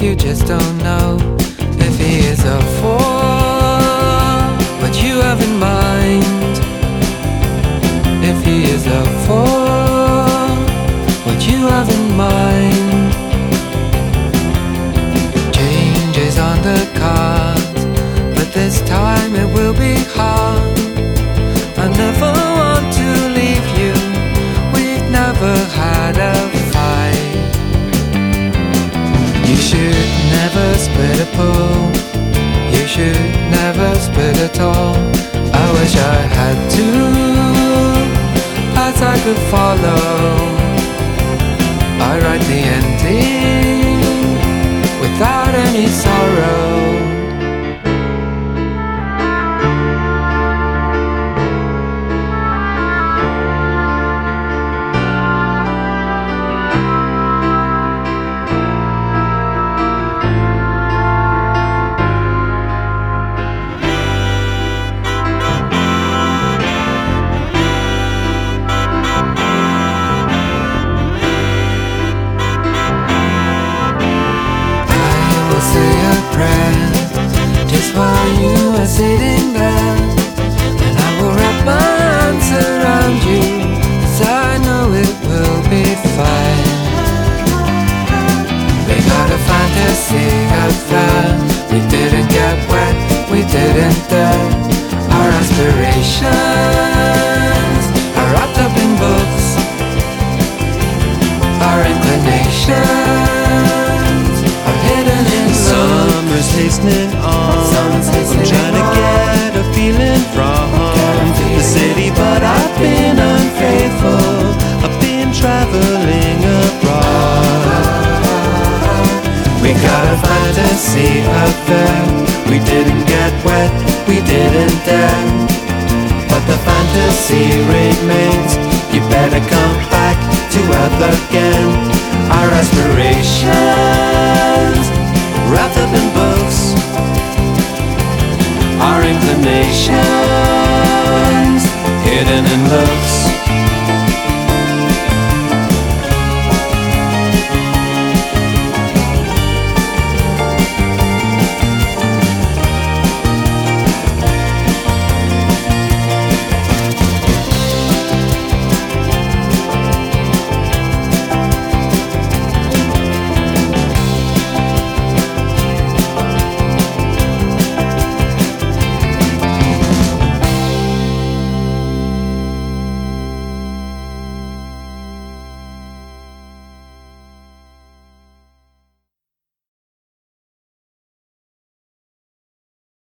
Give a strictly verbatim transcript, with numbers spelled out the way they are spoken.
you just don't know if he is a fool. What you have in mind, if he is a fool, what you have in mind. Change is on the cards, but this time it will be hard. I never want to leave you, we've never had a fight. You should never split a pool, you should never split at all. I wish I had two paths I could follow. I write the ending without any sorrow. Just while you are sitting there, and I will wrap my arms around you, 'cause I know it will be fine. We got a fantasy affair, we didn't get wet, we didn't dare. Our aspirations are wrapped up in books, our inclinations are hidden in Summer's hastening on, Summer's hastening I'm trying to on. get a feeling from the city, but I've been unfaithful, I've been traveling abroad. We got a fantasy affair, we didn't get wet, we didn't dare. But the fantasy remains, you better come back to earth again. Our aspirations